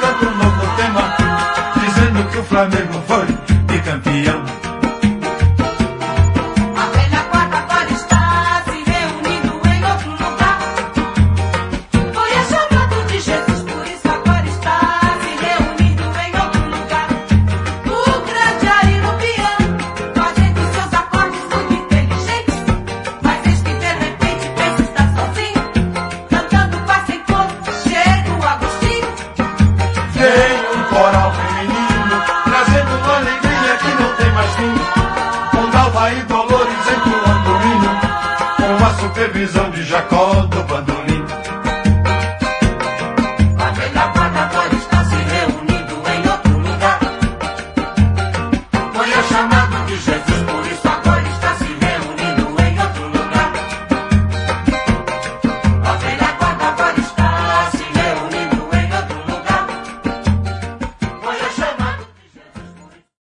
canta um novo tema, dizendo que o Flamengo foi bicampeão. A velha guarda agora está se reunindo em outro lugar. Foi a chamada de Jesus, por isso agora está se reunindo em outro lugar. O grande Arino Piano, fazendo seus acordes muito inteligentes. Mas eis que de repente pensa estar sozinho, cantando quase em cor, cheio do Agostinho. Tem um coral feminino, trazendo uma alegria que não tem mais fim. Com Dalva e Dolores entoando o hino, com a supervisão de Jacó do